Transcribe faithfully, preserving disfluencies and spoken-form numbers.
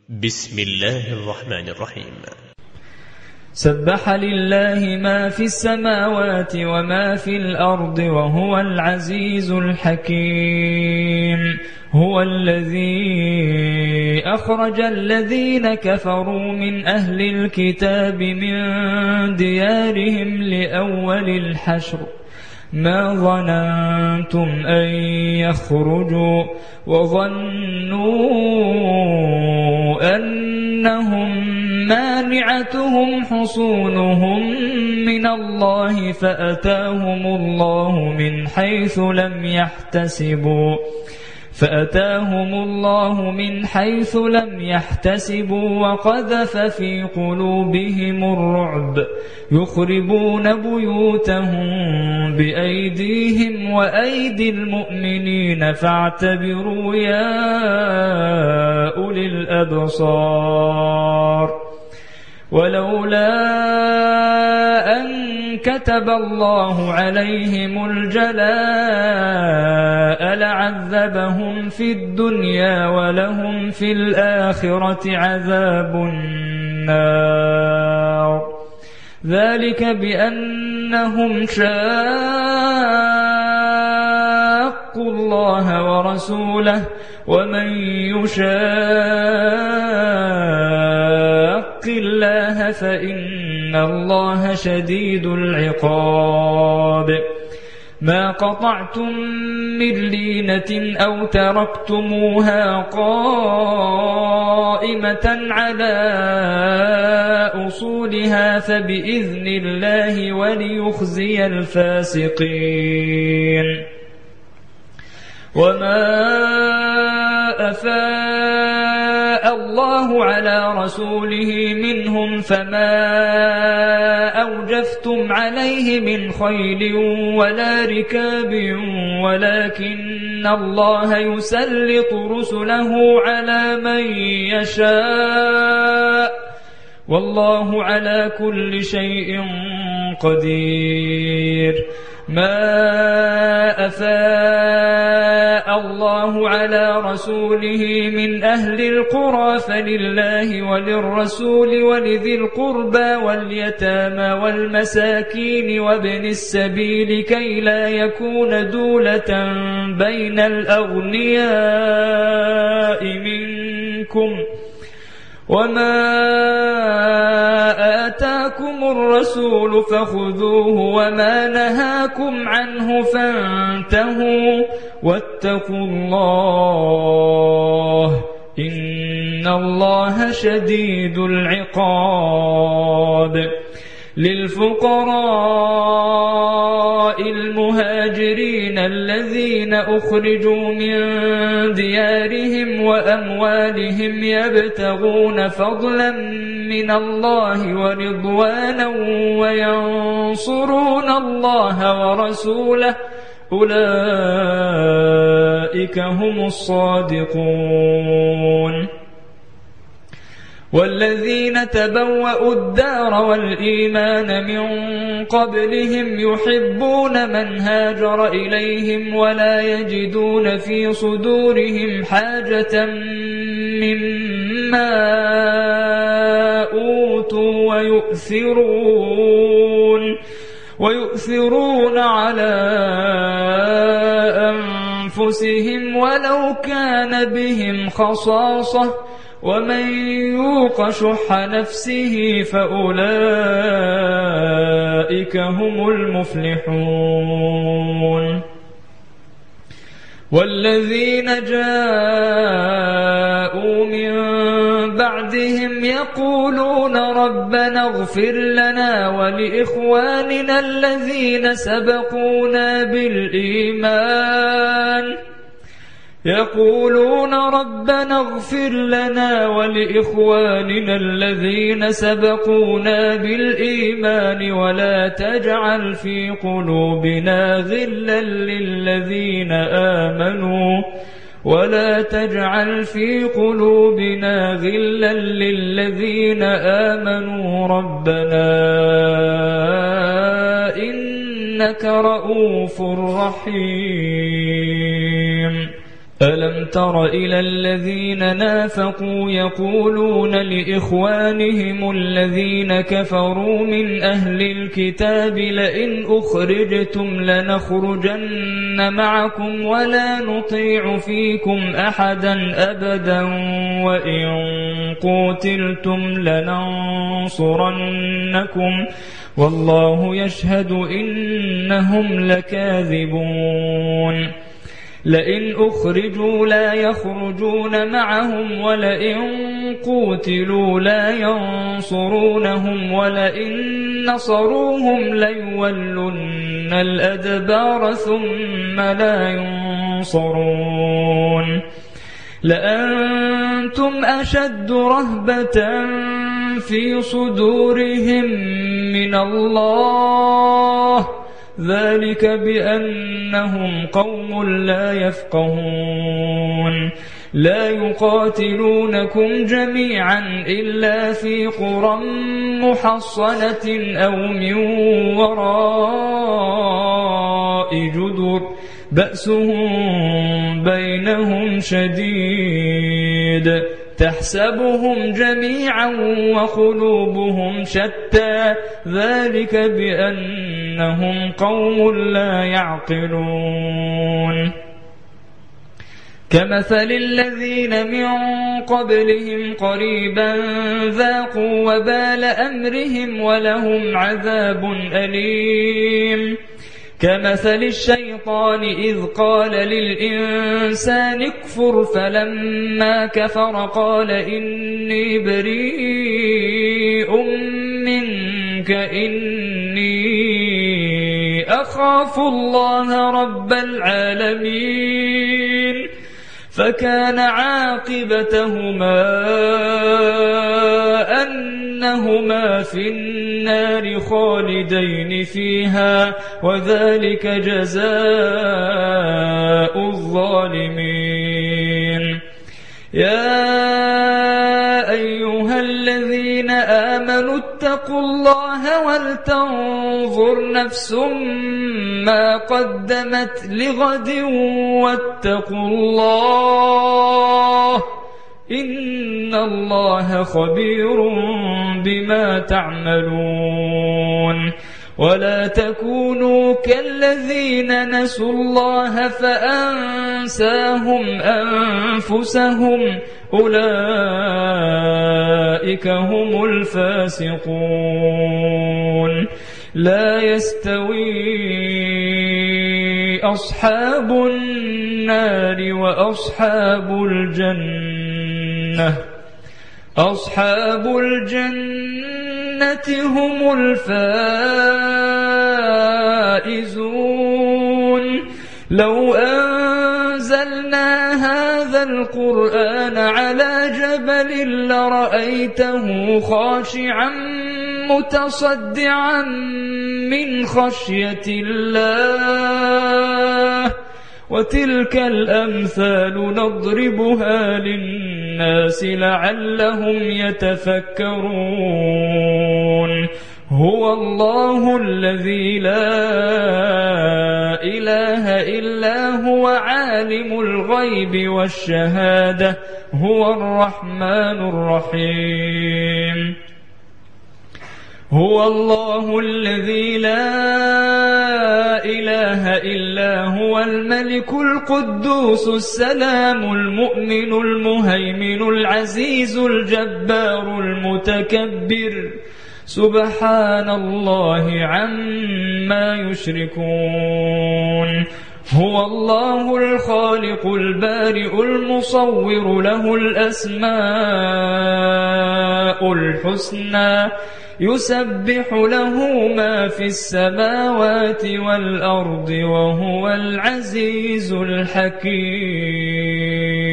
بسم الله الرحمن الرحيم. سبح لله ما في السماوات وما في الأرض وهو العزيز الحكيم. هو الذي أخرج الذين كفروا من أهل الكتاب من ديارهم لأول الحشر ما ظننتم أن يخرجوا وظنوا أنهم مانعتهم حصونهم من الله فأتاهم الله من حيث لم يحتسبوا فأتاهم الله من حيث لم يحتسبوا وقذف في قلوبهم الرعب يخربون بيوتهم بأيديهم وأيدي المؤمنين فاعتبروا يا أولي الأبصار. ولولا أن كتب الله عليهم الجلاء لعذبهم في الدنيا ولهم في الآخرة عذاب النار. ذلك بأنهم شاقوا الله ورسوله ومن يشاق الله فإن الله شديد العقاب. ما قطعتم من لينة أو تركتموها قائمة على أصولها فبإذن الله وليخزي الفاسقين. وما أفاء الله على رسوله منهم فما أوجفتم عليه من خيل ولا ركاب ولكن الله يسلط رسله على من يشاء والله على كل شيء قدير. ما أفاء الله على رسوله من أهل القرى فلله وللرسول ولذي القربى واليتامى والمساكين وابن السبيل كي لا يكون دولة بين الأغنياء منكم. وما آتاكم الرسول فخذوه وما نهاكم عنه فانتهوا واتقوا الله إن الله شديد العقاب. للفقراء المهاجرين الذين أخرجوا من ديارهم وأموالهم يبتغون فضلا من الله ورضوانا وينصرون الله ورسوله أولئك هم الصادقون. والذين تبوأوا الدار والإيمان من قبلهم يحبون من هاجر إليهم ولا يجدون في صدورهم حاجة مما أوتوا ويؤثرون ويؤثرون على أنفسهم ولو كان بهم خصاصة ومن يوق شح نفسه فأولئك هم المفلحون. والذين جاءوا من بعدهم يقولون ربنا اغفر لنا ولإخواننا الذين سبقونا بالإيمان يقولون ربنا اغفر لنا ولإخواننا الذين سبقونا بالإيمان ولا تجعل في قلوبنا غلا للذين آمنوا ولا تجعل في قلوبنا غلا للذين آمنوا ربنا إنك رؤوف رحيم. ألم تر إلى الذين نافقوا يقولون لإخوانهم الذين كفروا من أهل الكتاب لئن أخرجتم لنخرجن معكم ولا نطيع فيكم أحدا أبدا وإن قوتلتم لننصرنكم والله يشهد إنهم لكاذبون لئن أخرجوا لا يخرجون معهم ولئن قوتلوا لا ينصرونهم ولئن نصروهم ليولن الأدبار ثم لا ينصرون لأنتم أشد رهبة في صدورهم من الله ذلك بأنهم قوم لا يفقهون لا يقاتلونكم جميعا إلا في قرى محصنة أو من وراء جدر بأسهم بينهم شديد تحسبهم جميعا وقلوبهم شتى ذلك بأنهم قوم لا يعقلون كمثل الذين من قبلهم قريبا ذاقوا وبال أمرهم ولهم عذاب أليم كمثل الشيطان إذ قال للإنسان اكفر فلما كفر قال إني بريء منك إني أخاف الله رب العالمين فكان عاقبتهما أنهما في النار خالدين فيها وذلك جزاء الظالمين يا أيها الذين آمنوا اتقوا الله ولتنظر نفس ما قدمت لغد واتقوا الله إن الله خبير بما تعملون ولا تكونوا كالذين نسوا الله فأنساهم أنفسهم أولئك هم الفاسقون لا يستوي أصحاب النار وأصحاب الجنة أصحاب الجنة هم الفائزون لو أنزلنا هذا القرآن على جبل لرأيته خاشعا متصدعا من خشية الله وتلك الأمثال نضربها للناس لعلهم يتفكرون هو الله الذي لا إله إلا هو عالم الغيب والشهادة هو الرحمن الرحيم هو الله الذي لا إله إلا هو الملك القدوس السلام المؤمن المهيمن العزيز الجبار المتكبر سبحان الله عما يشركون هو الله الخالق البارئ المصور له الأسماء الحسنى يسبح له ما في السماوات والأرض وهو العزيز الحكيم